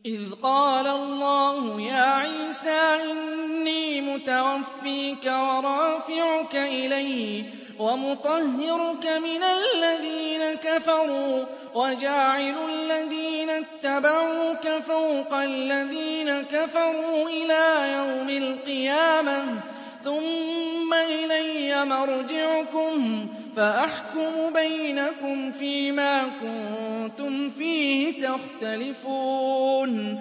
إِذْ قَالَ اللَّهُ يَا عِيسَىٰ إِنِّي مُتَوَفِّيكَ وَرَافِعُكَ إِلَيَّ وَمُطَهِّرُكَ مِنَ الَّذِينَ كَفَرُوا وَجَاعِلُ الَّذِينَ اتَّبَعُوكَ فَوْقَ الَّذِينَ كَفَرُوا إِلَىٰ يَوْمِ الْقِيَامَةِ ۖ ثُمَّ إِلَيَّ مَرْجِعُكُمْ فَأَحْكُمُ بَيْنَكُمْ فِيمَا كُنتُمْ فِيهِ تَخْتَلِفُونَ